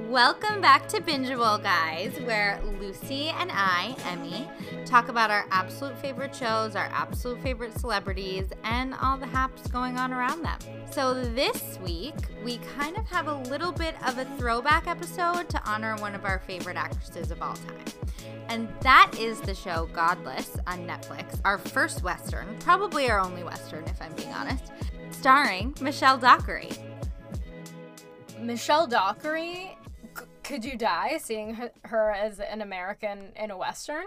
Welcome back to Bingeable, guys, where Lucy and I, Emmy, talk about our absolute favorite shows, our absolute favorite celebrities, and all the haps going on around them. So this week, we kind of have a little bit of a throwback episode to honor one of our favorite actresses of all time. And that is the show Godless on Netflix, our first Western, probably our only Western if I'm being honest, starring Michelle Dockery. Michelle Dockery, could you die seeing her as an American in a Western?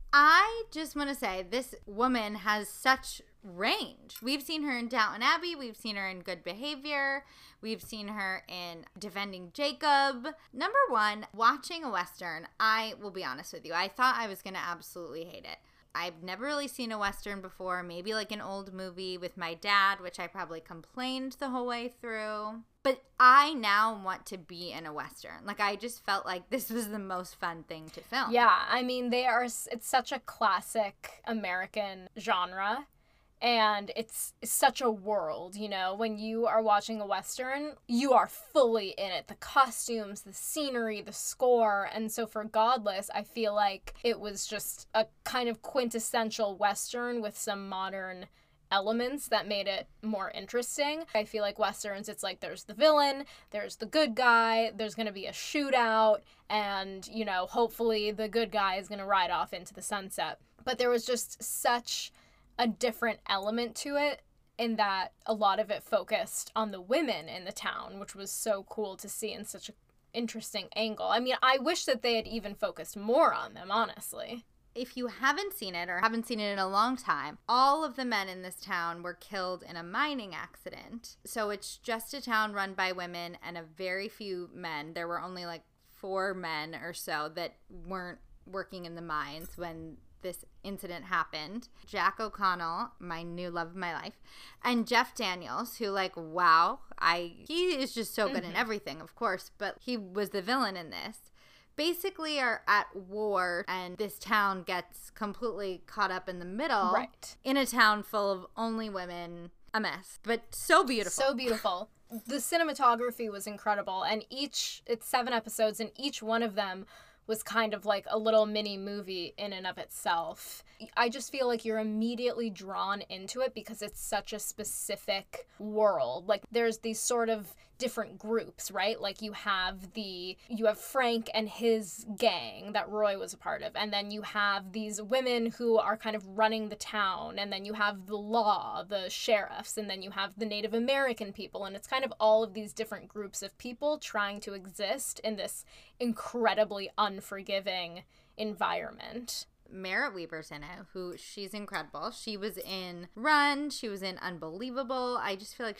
I just want to say this woman has such range. We've seen her in Downton Abbey. We've seen her in Good Behavior. We've seen her in Defending Jacob. Number one, watching a Western, I will be honest with you, I thought I was going to absolutely hate it. I've never really seen a Western before, maybe like an old movie with my dad, which I probably complained the whole way through. But I now want to be in a Western. Like, I just felt like this was the most fun thing to film. Yeah, I mean, it's such a classic American genre. And it's such a world, you know, when you are watching a Western, you are fully in it. The costumes, the scenery, the score. And so for Godless, I feel like it was just a kind of quintessential Western with some modern elements that made it more interesting. I feel like Westerns, it's like there's the villain, there's the good guy, there's going to be a shootout, and, you know, hopefully the good guy is going to ride off into the sunset. But there was just such a different element to it in that a lot of it focused on the women in the town, which was so cool to see in such an interesting angle. I mean, I wish that they had even focused more on them, honestly. If you haven't seen it or haven't seen it in a long time, all of the men in this town were killed in a mining accident. So it's just a town run by women and a very few men. There were only like 4 men or so that weren't working in the mines when this incident happened. Jack O'Connell, my new love of my life, and Jeff Daniels, who, like, wow, he is just so good in everything, of course, but he was the villain in this, basically are at war, and this town gets completely caught up in the middle. Right. In a town full of only women. A mess, but so beautiful. So beautiful. The cinematography was incredible, and it's 7 episodes, and each one of them was kind of like a little mini movie in and of itself. I just feel like you're immediately drawn into it because it's such a specific world. Like, there's these sort of different groups, right? Like, you have Frank and his gang that Roy was a part of, and then you have these women who are kind of running the town, and then you have the law, the sheriffs, and then you have the Native American people, and it's kind of all of these different groups of people trying to exist in this incredibly unforgiving environment. Merritt Wever's in it, she's incredible. She was in Run. She was in Unbelievable. I just feel like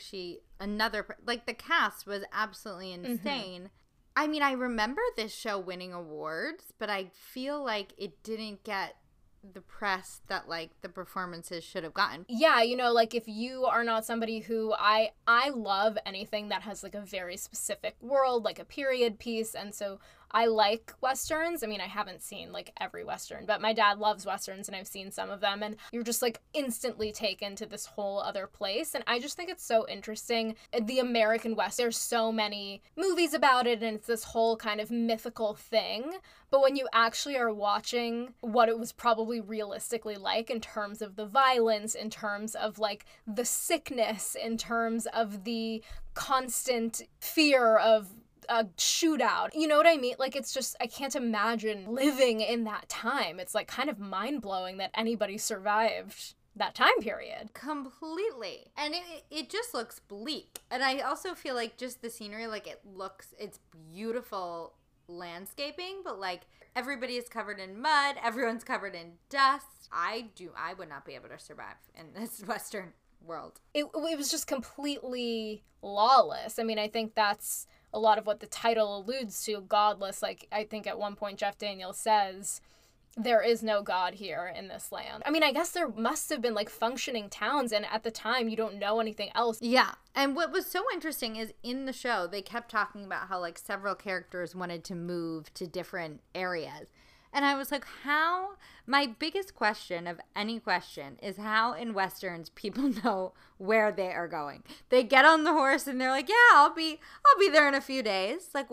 the cast was absolutely insane. Mm-hmm. I mean, I remember this show winning awards, but I feel like it didn't get the press that, like, the performances should have gotten. Yeah, you know, like, if you are not somebody who I love anything that has, like, a very specific world, like a period piece, and so I like Westerns. I mean, I haven't seen, like, every Western, but my dad loves Westerns, and I've seen some of them, and you're just, like, instantly taken to this whole other place, and I just think it's so interesting. The American West, there's so many movies about it, and it's this whole kind of mythical thing, but when you actually are watching what it was probably realistically like in terms of the violence, in terms of, like, the sickness, in terms of the constant fear of a shootout. You know what I mean? Like, it's just, I can't imagine living in that time. It's, like, kind of mind-blowing that anybody survived that time period. Completely. And it just looks bleak. And I also feel like just the scenery, like, it's beautiful landscaping, but, like, everybody is covered in mud. Everyone's covered in dust. I would not be able to survive in this Western world. It was just completely lawless. I mean, I think that's a lot of what the title alludes to, Godless. Like, I think at one point Jeff Daniels says, there is no God here in this land. I mean, I guess there must have been, like, functioning towns, and at the time you don't know anything else. Yeah. And what was so interesting is in the show, they kept talking about how, like, several characters wanted to move to different areas. And I was like, my biggest question of any question is how in Westerns people know where they are going. They get on the horse and they're like, yeah, I'll be there in a few days. Like, what?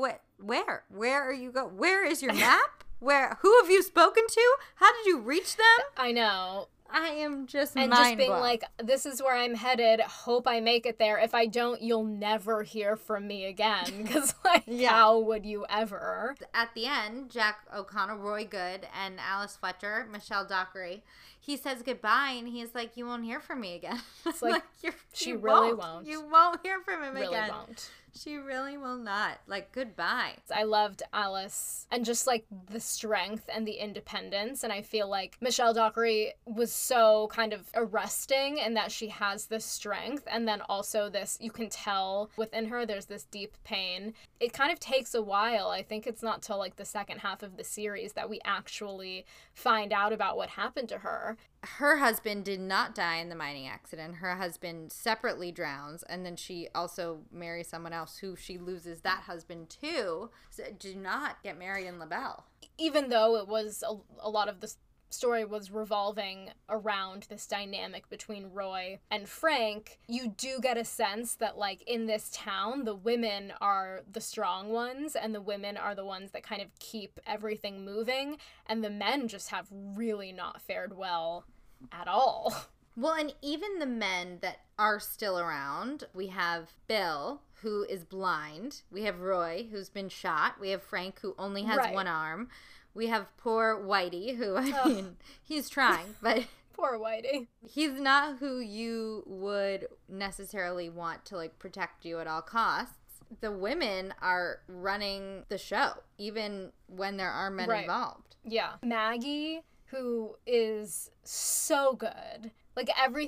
Where are you where is your map? Who have you spoken to? How did you reach them? I know. I am just and just being like, this is where I'm headed. Hope I make it there. If I don't, you'll never hear from me again. Because, like, how would you ever? At the end, Jack O'Connell, Roy Good, and Alice Fletcher, Michelle Dockery, he says goodbye, and he's like, you won't hear from me again. It's like, you really won't. You won't hear from him really again. Won't. She really will not. Like, goodbye. I loved Alice and just, like, the strength and the independence. And I feel like Michelle Dockery was so kind of arresting in that she has this strength. And then also this, you can tell within her, there's this deep pain. It kind of takes a while. I think it's not till, like, the second half of the series that we actually find out about what happened to her. Her husband did not die in the mining accident. Her husband separately drowns, and then she also marries someone else who she loses that husband to. So do not get married in LaBelle. Even though it was a lot of the story was revolving around this dynamic between Roy and Frank, you do get a sense that, like, in this town, the women are the strong ones, and the women are the ones that kind of keep everything moving, and the men just have really not fared well at all. Well, and even the men that are still around, we have Bill, who is blind. We have Roy, who's been shot. We have Frank, who only has one arm. We have poor Whitey, who, I mean, he's trying, but... Poor Whitey. He's not who you would necessarily want to, like, protect you at all costs. The women are running the show, even when there are men involved. Yeah. Maggie, who is so good. Like, every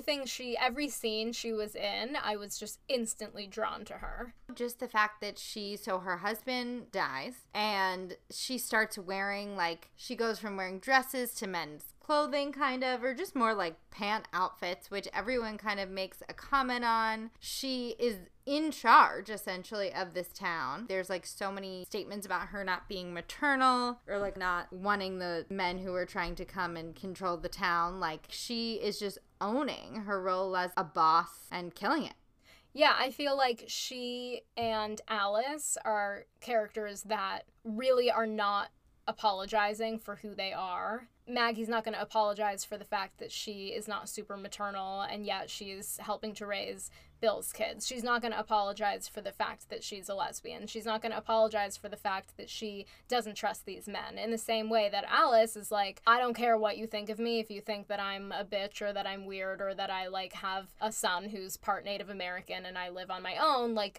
scene she was in, I was just instantly drawn to her. Just the fact that her husband dies, and she starts wearing, like, she goes from wearing dresses to men's clothing, kind of, or just more like pant outfits, which everyone kind of makes a comment on. She is in charge, essentially, of this town. There's, like, so many statements about her not being maternal, or, like, not wanting the men who are trying to come and control the town. Like, she is just owning her role as a boss and killing it. Yeah, I feel like she and Alice are characters that really are not apologizing for who they are. Maggie's not going to apologize for the fact that she is not super maternal, and yet she's helping to raise Bill's kids. She's not going to apologize for the fact that she's a lesbian. She's not going to apologize for the fact that she doesn't trust these men. In the same way that Alice is like, I don't care what you think of me. If you think that I'm a bitch, or that I'm weird, or that I, like, have a son who's part Native American and I live on my own, like,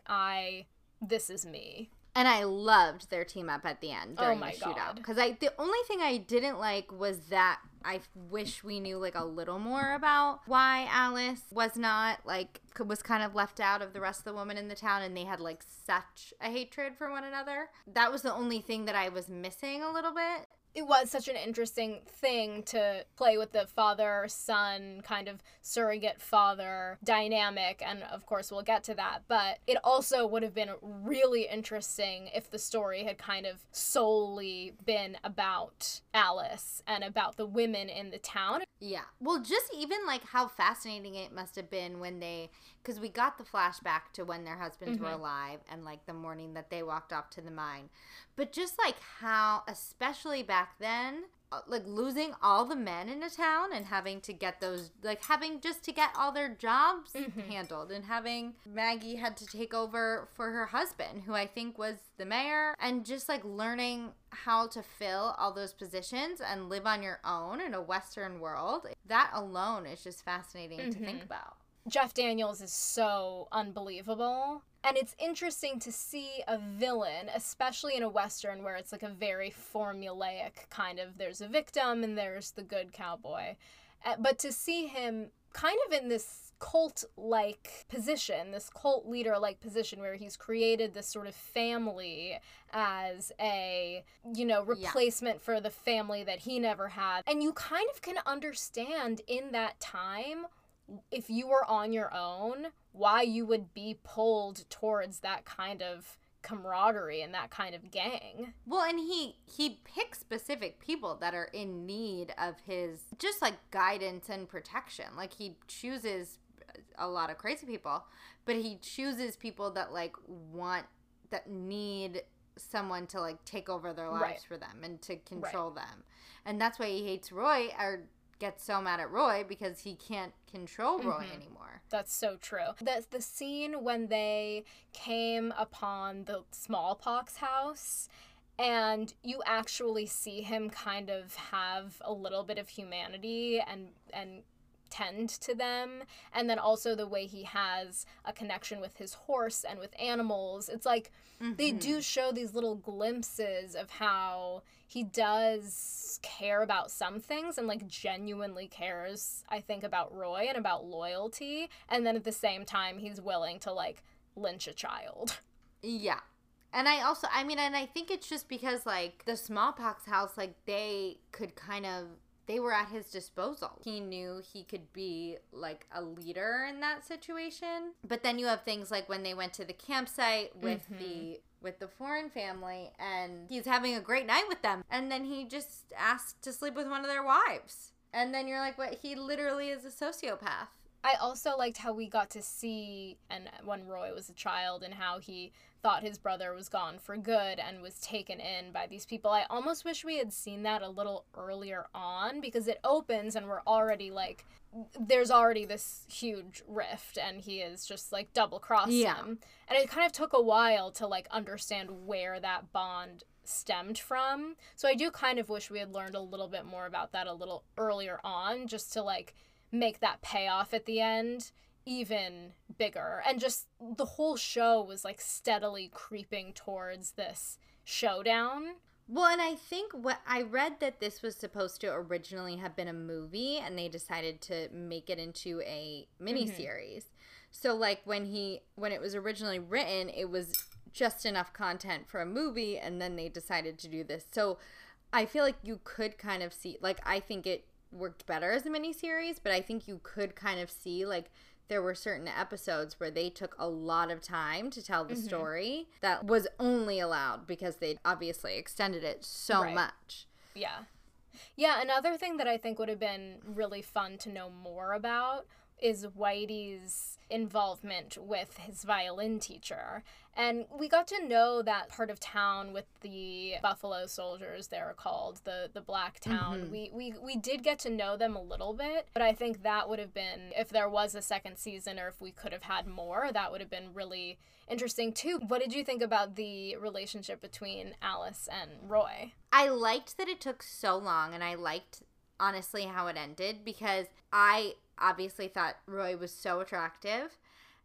this is me. And I loved their team up at the end during the shootout. Because the only thing I didn't like was that I wish we knew, like, a little more about why Alice was not, like, was kind of left out of the rest of the women in the town, and they had, like, such a hatred for one another. That was the only thing that I was missing a little bit. It was such an interesting thing to play with the father-son kind of surrogate father dynamic, and of course we'll get to that, but it also would have been really interesting if the story had kind of solely been about Alice and about the women in the town. Yeah. Well, just even, like, how fascinating it must have been when because we got the flashback to when their husbands were alive and, like, the morning that they walked off to the mine. But just, like, how, especially back then, like, losing all the men in a town and having to get those, like, having just to get all their jobs handled, and having Maggie had to take over for her husband, who I think was the mayor, and just, like, learning how to fill all those positions and live on your own in a Western world. That alone is just fascinating to think about. Jeff Daniels is so unbelievable. And it's interesting to see a villain, especially in a Western where it's, like, a very formulaic kind of, there's a victim and there's the good cowboy. But to see him kind of in this cult-like position, this cult leader-like position where he's created this sort of family as a, replacement for the family that he never had. And you kind of can understand in that time, if you were on your own, why you would be pulled towards that kind of camaraderie and that kind of gang. Well, and he picks specific people that are in need of his just, like, guidance and protection. Like, he chooses a lot of crazy people, but he chooses people that, like, that need someone to like take over their lives Right. for them and to control them. And that's why he hates Roy, or gets so mad at Roy, because he can't control Roy anymore. That's so true. The scene when they came upon the smallpox house and you actually see him kind of have a little bit of humanity and tend to them, and then also the way he has a connection with his horse and with animals. It's like they do show these little glimpses of how he does care about some things and like genuinely cares, I think, about Roy and about loyalty, and then at the same time he's willing to like lynch a child. Yeah. And I think it's just because like the smallpox house, like they were at his disposal. He knew he could be like a leader in that situation. But then you have things like when they went to the campsite with the foreign family, and he's having a great night with them, and then he just asked to sleep with one of their wives. And then you're like, what? He literally is a sociopath. I also liked how we got to see, and when Roy was a child, and how he thought his brother was gone for good and was taken in by these people. I almost wish we had seen that a little earlier on, because it opens and we're already like, there's already this huge rift and he is just like double-crossed him. And it kind of took a while to like understand where that bond stemmed from. So I do kind of wish we had learned a little bit more about that a little earlier on, just to like make that payoff at the end even bigger. And just the whole show was like steadily creeping towards this showdown. Well, and I think what I read that this was supposed to originally have been a movie, and they decided to make it into a miniseries. So like when it was originally written, it was just enough content for a movie, and then they decided to do this. So I feel like you could kind of see, like, I think it worked better as a miniseries, but I think you could kind of see like there were certain episodes where they took a lot of time to tell the story that was only allowed because they obviously extended it so much. Yeah. Yeah, another thing that I think would have been really fun to know more about is Whitey's involvement with his violin teacher. And we got to know that part of town with the Buffalo Soldiers, they're called, the black town. We did get to know them a little bit, but I think that would have been, if there was a second season or if we could have had more, that would have been really interesting too. What did you think about the relationship between Alice and Roy? I liked that it took so long, and I liked honestly how it ended, because I obviously thought Roy was so attractive,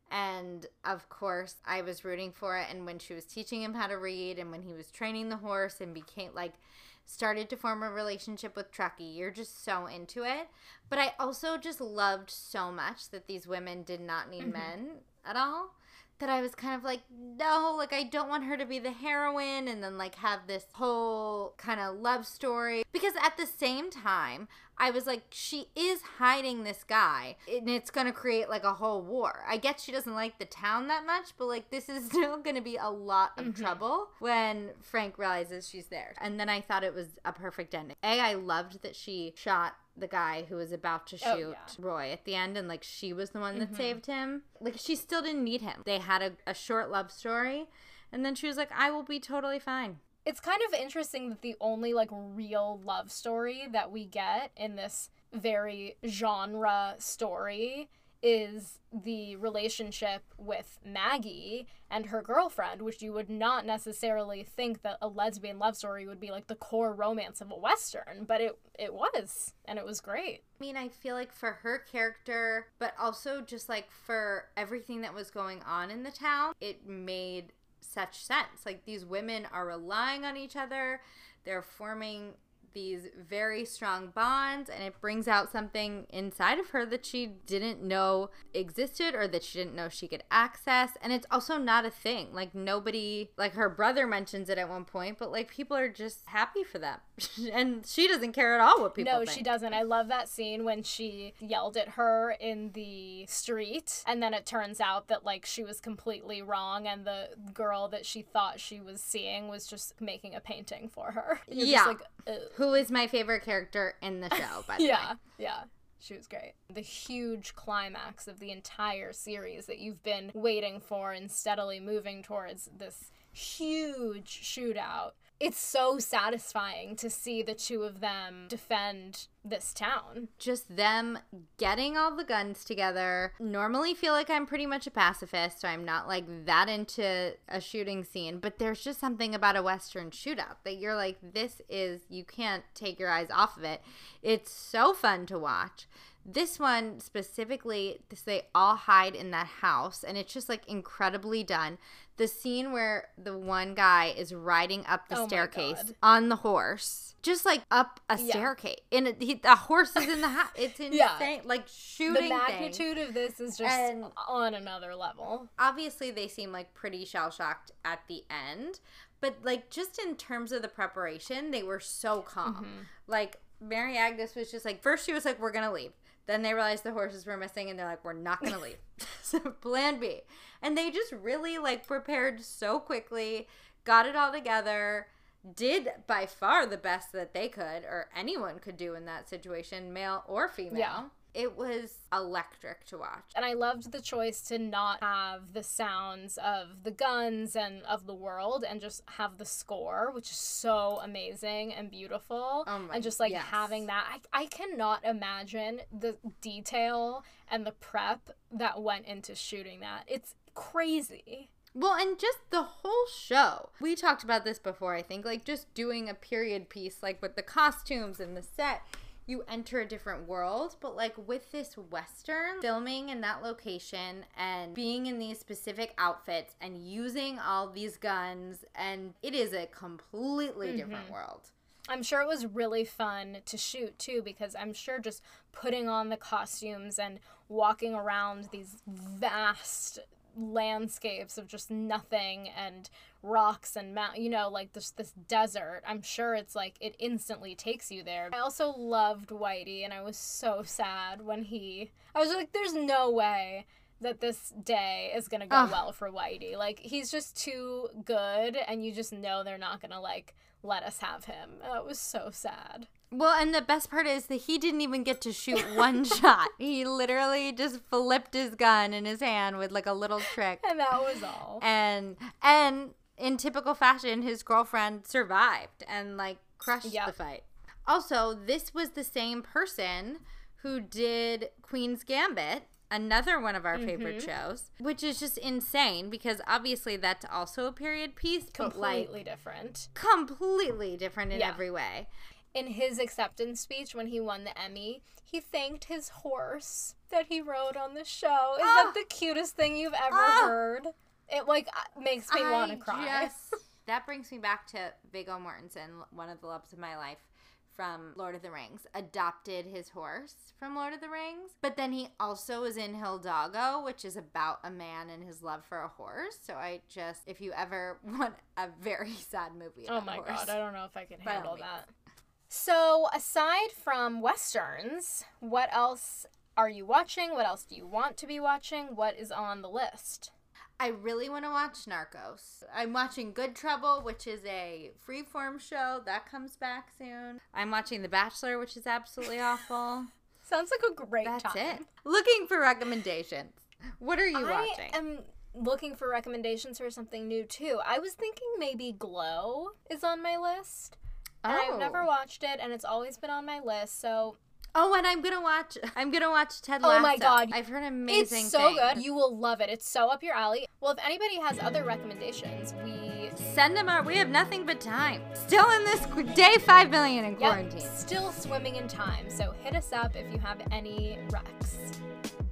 and of course I was rooting for it. And when she was teaching him how to read, and when he was training the horse and became like started to form a relationship with Truckee, you're just so into it. But I also just loved so much that these women did not need men at all, that I was kind of like, no, like I don't want her to be the heroine and then like have this whole kind of love story. Because at the same time, I was like, she is hiding this guy, and it's going to create like a whole war. I get she doesn't like the town that much, but like this is still going to be a lot of trouble when Frank realizes she's there. And then I thought it was a perfect ending. I loved that she shot the guy who was about to shoot Roy at the end, and like she was the one that saved him. Like she still didn't need him. They had a short love story, and then she was like, I will be totally fine. It's kind of interesting that the only like real love story that we get in this very genre story is the relationship with Maggie and her girlfriend, which you would not necessarily think that a lesbian love story would be like the core romance of a Western, but it was, and it was great. I mean, I feel like for her character, but also just like for everything that was going on in the town, it made such sense. Like these women are relying on each other, they're forming these very strong bonds, and it brings out something inside of her that she didn't know existed, or that she didn't know she could access. And it's also not a thing. Like nobody, like her brother mentions it at one point, but like people are just happy for them. And she doesn't care at all what people think. No, she doesn't. I love that scene when she yelled at her in the street, and then it turns out that like she was completely wrong, and the girl that she thought she was seeing was just making a painting for her. You're just like, ugh. Who is my favorite character in the show, by the way. Yeah. She was great. The huge climax of the entire series that you've been waiting for and steadily moving towards this huge shootout. It's so satisfying to see the two of them defend this town. Just them getting all the guns together. Normally feel like I'm pretty much a pacifist, so I'm not like that into a shooting scene, but there's just something about a Western shootout that you're like, you can't take your eyes off of it. It's so fun to watch. This one specifically, they all hide in that house, and it's just like incredibly done. The scene where the one guy is riding up the staircase on the horse, just like up a staircase, and the horse is in the house. It's insane. Like shooting. The magnitude of this is just on another level. Obviously, they seem like pretty shell shocked at the end, but like just in terms of the preparation, they were so calm. Mm-hmm. Like Mary Agnes was just like, first she was like, "We're gonna leave." Then they realized the horses were missing, and they're like, we're not going to leave. So plan B. And they just really, like, prepared so quickly, got it all together, did by far the best that they could, or anyone could do in that situation, male or female. Yeah. It was electric to watch. And I loved the choice to not have the sounds of the guns and of the world and just have the score, which is so amazing and beautiful. And just like having that. I cannot imagine the detail and the prep that went into shooting that. It's crazy. Well, and just the whole show. We talked about this before, I think. Like just doing a period piece, like with the costumes and the set. You enter a different world, but like with this Western, filming in that location and being in these specific outfits and using all these guns, and it is a completely different world. I'm sure it was really fun to shoot too, because I'm sure just putting on the costumes and walking around these vast landscapes of just nothing and rocks and like this desert. I'm sure it's like it instantly takes you there. I also loved Whitey, and I was so sad when I was like, there's no way that this day is gonna go well for Whitey. Like he's just too good, and you just know they're not gonna like let us have him. It was so sad. Well, and the best part is that he didn't even get to shoot one shot. He literally just flipped his gun in his hand with like a little trick. And that was all. And in typical fashion, his girlfriend survived and like crushed the fight. Also, this was the same person who did Queen's Gambit, another one of our favorite shows, which is just insane because obviously that's also a period piece, but completely different. Completely different in every way. In his acceptance speech when he won the Emmy, he thanked his horse that he rode on the show. Is that the cutest thing you've ever heard? It like makes me want to cry. That brings me back to Viggo Mortensen, one of the loves of my life from Lord of the Rings, adopted his horse from Lord of the Rings. But then he also was in Hidalgo, which is about a man and his love for a horse. So if you ever want a very sad movie about oh my God, I don't know if I can handle that. So aside from Westerns, what else are you watching? What else do you want to be watching? What is on the list? I really want to watch Narcos. I'm watching Good Trouble, which is a freeform show. That comes back soon. I'm watching The Bachelor, which is absolutely awful. Sounds like a great time. That's it. Looking for recommendations. What are you watching? I am looking for recommendations for something new, too. I was thinking maybe Glow is on my list. And I've never watched it, and it's always been on my list, so... Oh, and I'm gonna watch Ted Lasso. Oh my God. I've heard amazing things. It's so good. You will love it. It's so up your alley. Well, if anybody has other recommendations, send them out. We have nothing but time. Still in this day 5 million in quarantine. Still swimming in time. So hit us up if you have any recs.